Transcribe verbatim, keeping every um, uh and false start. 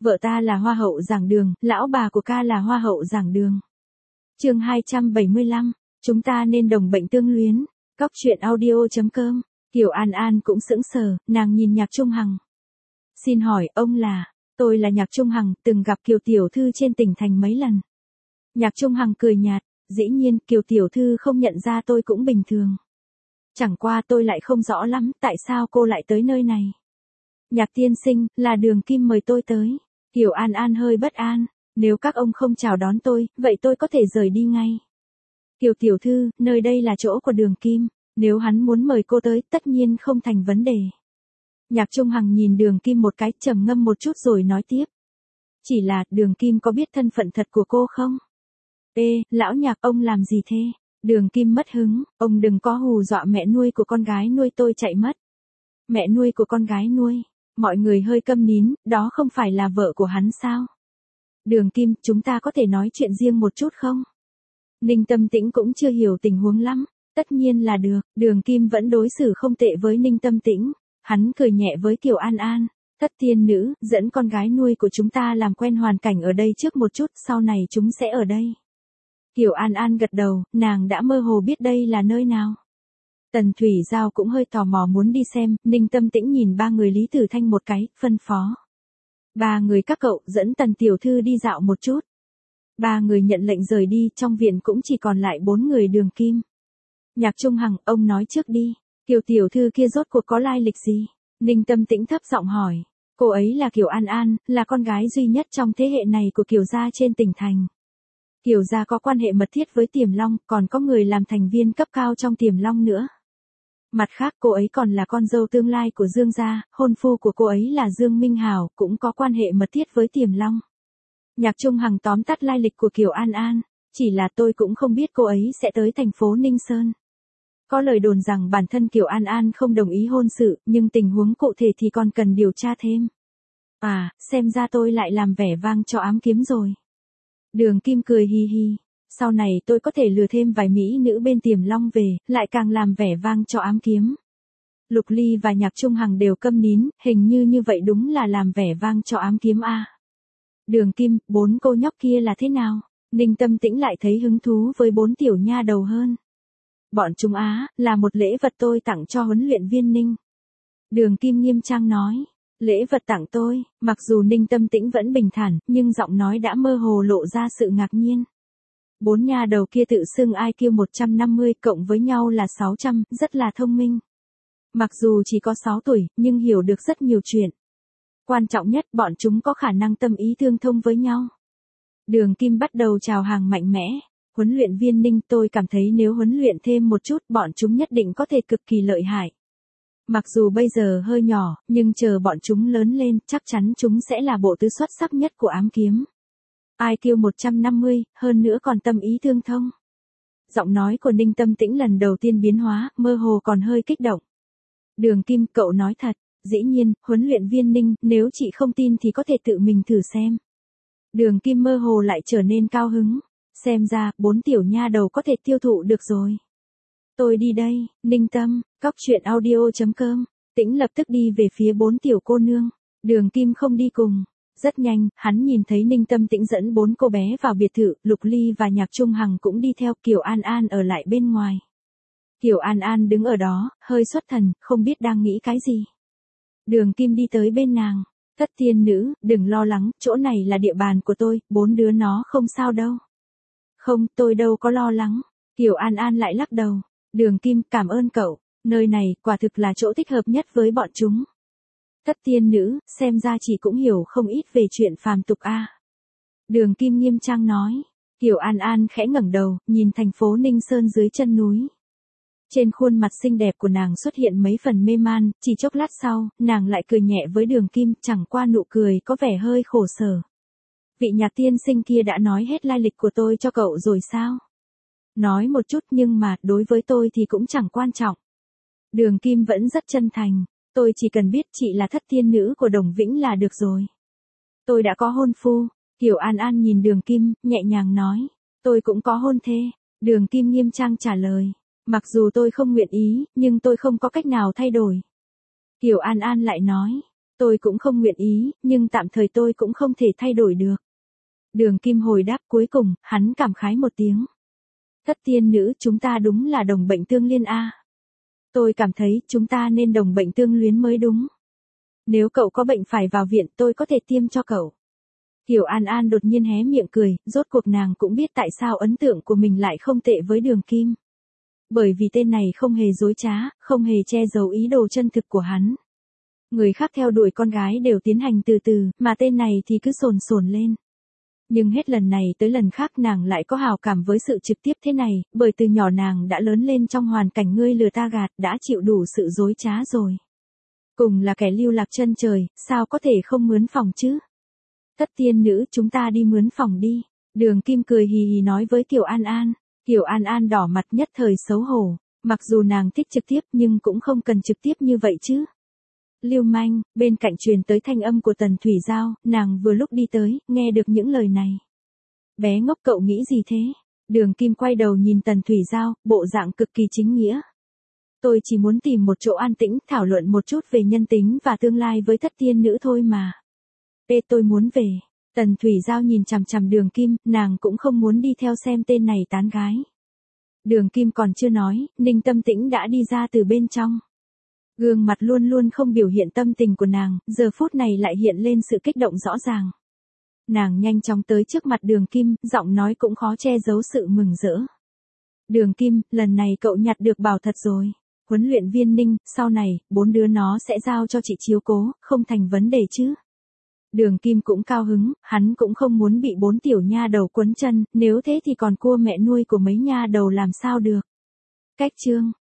Vợ ta là hoa hậu giảng đường, lão bà của ca là hoa hậu giảng đường. Chương hai trăm bảy mươi lăm, chúng ta nên đồng bệnh tương luyến. Cóc truyện audio chấm com. Kiều An An cũng sững sờ, nàng nhìn Nhạc Trung Hằng. Xin hỏi, ông là? Tôi là Nhạc Trung Hằng, từng gặp Kiều tiểu thư trên tỉnh thành mấy lần. Nhạc Trung Hằng cười nhạt, dĩ nhiên Kiều tiểu thư không nhận ra tôi cũng bình thường. Chẳng qua tôi lại không rõ lắm, tại sao cô lại tới nơi này? Nhạc tiên sinh, là Đường Kim mời tôi tới. Kiều An An hơi bất an, nếu các ông không chào đón tôi, vậy tôi có thể rời đi ngay. Kiều tiểu thư, nơi đây là chỗ của Đường Kim, nếu hắn muốn mời cô tới, tất nhiên không thành vấn đề. Nhạc Trung Hằng nhìn Đường Kim một cái, trầm ngâm một chút rồi nói tiếp. Chỉ là, Đường Kim có biết thân phận thật của cô không? Ê, lão Nhạc, ông làm gì thế? Đường Kim mất hứng, ông đừng có hù dọa mẹ nuôi của con gái nuôi tôi chạy mất. Mẹ nuôi của con gái nuôi, mọi người hơi câm nín, đó không phải là vợ của hắn sao? Đường Kim, chúng ta có thể nói chuyện riêng một chút không? Ninh Tâm Tĩnh cũng chưa hiểu tình huống lắm, tất nhiên là được, Đường Kim vẫn đối xử không tệ với Ninh Tâm Tĩnh, hắn cười nhẹ với Kiều An An, thất tiên nữ, dẫn con gái nuôi của chúng ta làm quen hoàn cảnh ở đây trước một chút, sau này chúng sẽ ở đây. Kiều An An gật đầu, nàng đã mơ hồ biết đây là nơi nào. Tần Thủy Giao cũng hơi tò mò muốn đi xem, Ninh Tâm Tĩnh nhìn ba người Lý Tử Thanh một cái, phân phó. Ba người các cậu dẫn Tần tiểu thư đi dạo một chút. Ba người nhận lệnh rời đi, trong viện cũng chỉ còn lại bốn người Đường Kim. Nhạc Trung Hằng, ông nói trước đi, Kiều tiểu thư kia rốt cuộc có lai lịch gì? Ninh Tâm Tĩnh thấp giọng hỏi, cô ấy là Kiều An An, là con gái duy nhất trong thế hệ này của Kiều gia trên tỉnh thành. Kiều gia có quan hệ mật thiết với Tiềm Long, còn có người làm thành viên cấp cao trong Tiềm Long nữa. Mặt khác cô ấy còn là con dâu tương lai của Dương gia, hôn phu của cô ấy là Dương Minh Hảo, cũng có quan hệ mật thiết với Tiềm Long. Nhạc Trung Hằng tóm tắt lai lịch của Kiều An An, chỉ là tôi cũng không biết cô ấy sẽ tới thành phố Ninh Sơn. Có lời đồn rằng bản thân Kiều An An không đồng ý hôn sự, nhưng tình huống cụ thể thì còn cần điều tra thêm. À, xem ra tôi lại làm vẻ vang cho ám kiếm rồi. Đường Kim cười hi hi, sau này tôi có thể lừa thêm vài mỹ nữ bên Tiềm Long về, lại càng làm vẻ vang cho ám kiếm. Lục Ly và Nhạc Trung Hằng đều câm nín, hình như như vậy đúng là làm vẻ vang cho ám kiếm a. Đường Kim, bốn cô nhóc kia là thế nào? Ninh Tâm Tĩnh lại thấy hứng thú với bốn tiểu nha đầu hơn. Bọn chúng á, là một lễ vật tôi tặng cho huấn luyện viên Ninh. Đường Kim nghiêm trang nói, lễ vật tặng tôi, mặc dù Ninh Tâm Tĩnh vẫn bình thản, nhưng giọng nói đã mơ hồ lộ ra sự ngạc nhiên. Bốn nha đầu kia tự xưng i kiu một trăm năm mươi cộng với nhau là sáu trăm, rất là thông minh. Mặc dù chỉ có sáu tuổi, nhưng hiểu được rất nhiều chuyện. Quan trọng nhất, bọn chúng có khả năng tâm ý tương thông với nhau. Đường Kim bắt đầu chào hàng mạnh mẽ. Huấn luyện viên Ninh, tôi cảm thấy nếu huấn luyện thêm một chút, bọn chúng nhất định có thể cực kỳ lợi hại. Mặc dù bây giờ hơi nhỏ, nhưng chờ bọn chúng lớn lên, chắc chắn chúng sẽ là bộ tứ xuất sắc nhất của ám kiếm. i kiu một trăm năm mươi, hơn nữa còn tâm ý tương thông. Giọng nói của Ninh Tâm Tĩnh lần đầu tiên biến hóa, mơ hồ còn hơi kích động. Đường Kim, cậu nói thật, dĩ nhiên, huấn luyện viên Ninh, nếu chị không tin thì có thể tự mình thử xem. Đường Kim mơ hồ lại trở nên cao hứng. Xem ra, bốn tiểu nha đầu có thể tiêu thụ được rồi. Tôi đi đây, Ninh Tâm, cóc truyện audio chấm com. Tĩnh lập tức đi về phía bốn tiểu cô nương. Đường Kim không đi cùng. Rất nhanh, hắn nhìn thấy Ninh Tâm Tĩnh dẫn bốn cô bé vào biệt thự, Lục Ly và Nhạc Trung Hằng cũng đi theo, Kiều An An ở lại bên ngoài. Kiều An An đứng ở đó, hơi xuất thần, không biết đang nghĩ cái gì. Đường Kim đi tới bên nàng. Thất tiên nữ, đừng lo lắng, chỗ này là địa bàn của tôi, bốn đứa nó không sao đâu. Không, tôi đâu có lo lắng. Kiều An An lại lắc đầu. Đường Kim, cảm ơn cậu, nơi này quả thực là chỗ thích hợp nhất với bọn chúng. Thất tiên nữ, xem ra chị cũng hiểu không ít về chuyện phàm tục a. Đường Kim nghiêm trang nói. Kiều An An khẽ ngẩng đầu, nhìn thành phố Ninh Sơn dưới chân núi. Trên khuôn mặt xinh đẹp của nàng xuất hiện mấy phần mê man, chỉ chốc lát sau, nàng lại cười nhẹ với Đường Kim, chẳng qua nụ cười có vẻ hơi khổ sở. Vị Nhạc tiên sinh kia đã nói hết lai lịch của tôi cho cậu rồi sao? Nói một chút nhưng mà, đối với tôi thì cũng chẳng quan trọng. Đường Kim vẫn rất chân thành, tôi chỉ cần biết chị là thất tiên nữ của Đồng Vĩnh là được rồi. Tôi đã có hôn phu. Kiều An An nhìn Đường Kim, nhẹ nhàng nói, tôi cũng có hôn thê. Đường Kim nghiêm trang trả lời, mặc dù tôi không nguyện ý, nhưng tôi không có cách nào thay đổi. Kiều An An lại nói, Tôi cũng không nguyện ý, nhưng tạm thời tôi cũng không thể thay đổi được. Đường Kim hồi đáp cuối cùng, hắn cảm khái một tiếng. Thất tiên nữ, chúng ta đúng là đồng bệnh tương liên a. Tôi cảm thấy chúng ta nên đồng bệnh tương luyến mới đúng. Nếu cậu có bệnh phải vào viện tôi có thể tiêm cho cậu. Tiểu An An đột nhiên hé miệng cười, rốt cuộc nàng cũng biết tại sao ấn tượng của mình lại không tệ với Đường Kim. Bởi vì tên này không hề dối trá, không hề che giấu ý đồ chân thực của hắn. Người khác theo đuổi con gái đều tiến hành từ từ, mà tên này thì cứ sồn sồn lên. Nhưng hết lần này tới lần khác nàng lại có hào cảm với sự trực tiếp thế này, bởi từ nhỏ nàng đã lớn lên trong hoàn cảnh ngươi lừa ta gạt, đã chịu đủ sự dối trá rồi. Cùng là kẻ lưu lạc chân trời, sao có thể không mướn phòng chứ? Thất tiên nữ, chúng ta đi mướn phòng đi. Đường Kim cười hì hì nói với Kiều An An. Kiều An An đỏ mặt nhất thời xấu hổ. Mặc dù nàng thích trực tiếp nhưng cũng không cần trực tiếp như vậy chứ. Lưu manh, bên cạnh truyền tới thanh âm của Tần Thủy Giao, nàng vừa lúc đi tới, nghe được những lời này. Bé ngốc, cậu nghĩ gì thế? Đường Kim quay đầu nhìn Tần Thủy Giao, bộ dạng cực kỳ chính nghĩa. Tôi chỉ muốn tìm một chỗ an tĩnh, thảo luận một chút về nhân tính và tương lai với thất tiên nữ thôi mà. Ê, tôi muốn về. Tần Thủy Giao nhìn chằm chằm Đường Kim, nàng cũng không muốn đi theo xem tên này tán gái. Đường Kim còn chưa nói, Ninh Tâm Tĩnh đã đi ra từ bên trong. Gương mặt luôn luôn không biểu hiện tâm tình của nàng, giờ phút này lại hiện lên sự kích động rõ ràng. Nàng nhanh chóng tới trước mặt Đường Kim, giọng nói cũng khó che giấu sự mừng rỡ. Đường Kim, lần này cậu nhặt được bảo thật rồi. Huấn luyện viên Ninh, sau này, bốn đứa nó sẽ giao cho chị chiếu cố, không thành vấn đề chứ. Đường Kim cũng cao hứng, hắn cũng không muốn bị bốn tiểu nha đầu quấn chân, nếu thế thì còn cua mẹ nuôi của mấy nha đầu làm sao được. Cách chương